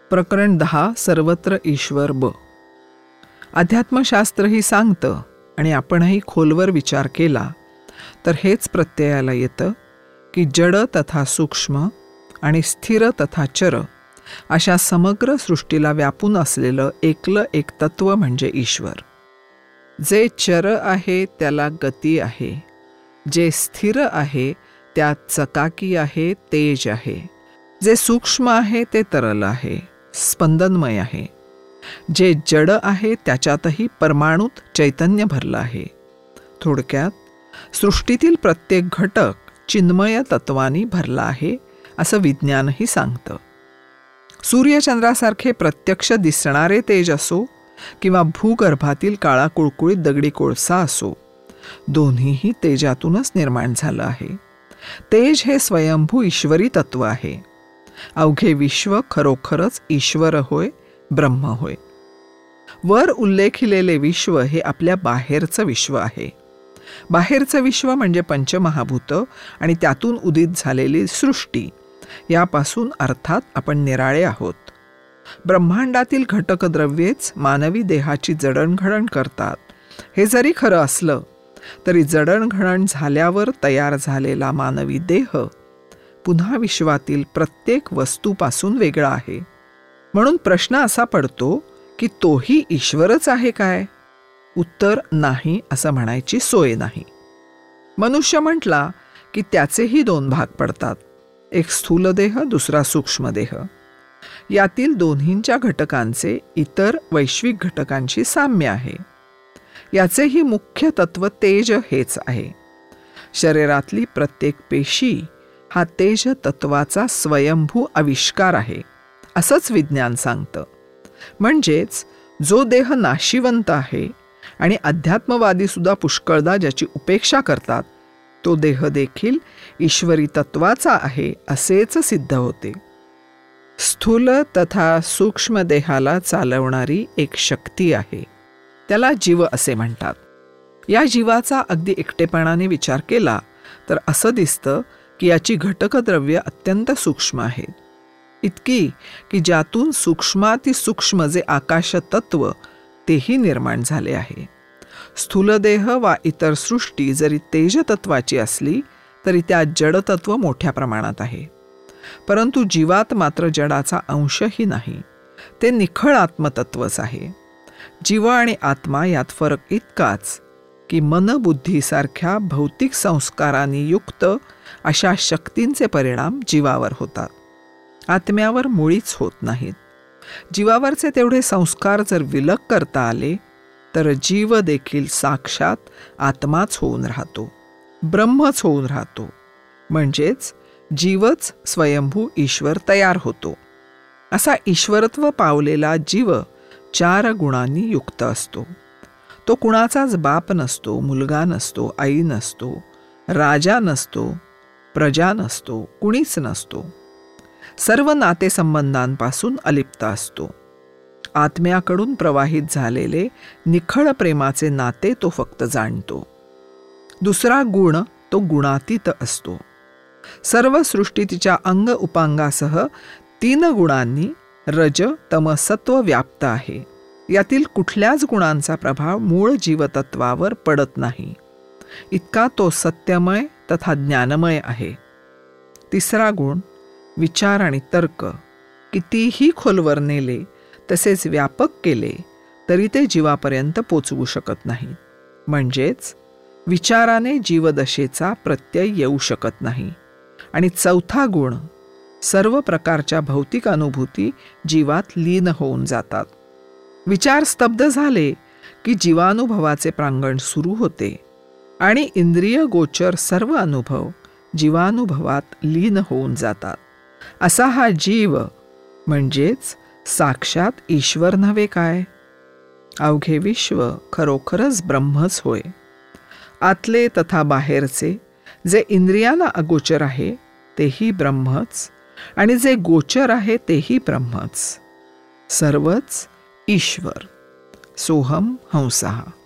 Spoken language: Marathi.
प्रकरण 10 सर्वत्र ईश्वर ब. अध्यात्मशास्त्रही सांगतं आणि आपणही खोलवर विचार केला तर हेच प्रत्ययाला येतं की जड तथा सूक्ष्म आणि स्थिर तथा चर अशा समग्र सृष्टीला व्यापून असलेलं एकलं एक तत्व म्हणजे ईश्वर. जे चर आहे त्याला गती आहे, जे स्थिर आहे त्यात चकाकी आहे, तेज आहे, जे सूक्ष्म आहे ते तरल आहे, स्पंदनमय आहे, जे जड आहे त्याच्यातही परमाणुत चैतन्य भरलं आहे. थोडक्यात सृष्टीतील प्रत्येक घटक चिन्मय तत्वानी भरला आहे असं विज्ञानही सांगतं. सूर्यचंद्रासारखे प्रत्यक्ष दिसणारे तेज असो किंवा भूगर्भातील काळा कुळकुळीत दगडी कोळसा असो, दोन्हीही तेजातूनच निर्माण झालं आहे. तेज हे स्वयंभू ईश्वरी तत्व आहे. अवघे विश्व खरोखरच ईश्वर होय, ब्रह्म होय. वर उल्लेखिलेले विश्व हे आपल्या बाहेरचं विश्व आहे. बाहेरचं विश्व म्हणजे पंचमहाभूतं आणि त्यातून उदित झालेली सृष्टी. यापासून अर्थात आपण निराळे आहोत. ब्रह्मांडातील घटकद्रव्येच मानवी देहाची जडणघडण करतात. हे जरी खरं असलं तरी जडणघडण झाल्यावर तयार झालेला मानवी देह पुन्हा विश्वातील प्रत्येक वस्तूपासून वेगळा आहे. म्हणून प्रश्न असा पडतो की तोही ईश्वरच आहे काय? उत्तर नाही असं म्हणायची सोय नाही. मनुष्य म्हटला की त्याचेही दोन भाग पडतात, एक स्थूल देह, दुसरा सूक्ष्म देह. यातील दोन्हींच्या घटकांचे इतर वैश्विक घटकांशी साम्य आहे. याचेही मुख्य तत्व तेज हेच आहे. शरीरातली प्रत्येक पेशी हा तेज तत्वाचा स्वयंभू आविष्कार आहे असंच विज्ञान सांगतं. म्हणजेच जो देह नाशिवंत आहे आणि अध्यात्मवादी सुद्धा पुष्कळदा ज्याची उपेक्षा करतात, तो देह देखील ईश्वरी तत्वाचा आहे असेच सिद्ध होते. स्थूल तथा सूक्ष्म देहाला चालवणारी एक शक्ती आहे, त्याला जीव असे म्हणतात. या जीवाचा अगदी एकटेपणाने विचार केला तर असं दिसतं की याची घटकद्रव्य अत्यंत सूक्ष्म आहेत. इतकी की ज्यातून सूक्ष्मातिसूक्ष्म जे आकाश तत्व तेही निर्माण झाले आहे. स्थूलदेह वा इतर सृष्टी जरी तेजतत्वाची असली तरी त्यात जडतत्व मोठ्या प्रमाणात आहे. परंतु जीवात मात्र जडाचा अंशही नाही, ते निखळ आत्मतत्वच आहे. जीव आणि आत्मा यात फरक इतकाच की मनबुद्धीसारख्या भौतिक संस्कारांनी युक्त अशा शक्तींचे परिणाम जीवावर होतात, आत्म्यावर मुळीच होत नाहीत. जीवावरचे तेवढे संस्कार जर विलग करता आले तर जीव देखील साक्षात आत्माच होऊन राहतो, ब्रह्मच होऊन राहतो. म्हणजेच जीवच स्वयंभू ईश्वर तयार होतो. असा ईश्वरत्व पावलेला जीव 4 गुणांनी युक्त असतो. तो कुणाचाच बाप नसतो, मुलगा नसतो, आई नसतो, राजा नसतो, प्रजा नसतो, कुणीच नसतो. सर्व नातेसंबंधांपासून अलिप्त असतो. आत्म्याकडून प्रवाहित झालेले निखळ प्रेमाचे नाते तो फक्त जाणतो. दुसरा गुण, तो गुणातीत असतो. सर्व सृष्टी तिच्या अंग उपांगासह 3 गुणांनी रज तम सत्व व्याप्त आहे. यातील कुठल्याच गुणांचा प्रभाव मूळ जीवतत्वावर पडत नाही, इतका तो सत्यमय तथा ज्ञानमय आहे. तिसरा गुण, विचार आणि तर्क कितीही खोलवर नेले तसेच व्यापक केले तरी ते जीवापर्यंत पोचवू शकत नाही. म्हणजेच विचाराने जीवदशेचा प्रत्यय येऊ शकत नाही. आणि चौथा गुण, सर्व प्रकारच्या भौतिक अनुभूती जीवात लीन होऊन जातात. विचार स्तब्ध झाले की जीवानुभवाचे प्रांगण सुरू होते आणि इंद्रिय गोचर सर्व अनुभव जीवानुभवात लीन होऊन जातात. असा हा जीव म्हणजेच साक्षात ईश्वर नव्हे काय? अवघे विश्व खरोखरच ब्रह्मच होय. आतले तथा बाहेरचे जे इंद्रियांना अगोचर आहे तेही ब्रह्मच आणि जे गोचर आहे तेही ब्रह्मच. सर्वच ईश्वर. सोहम हंसः.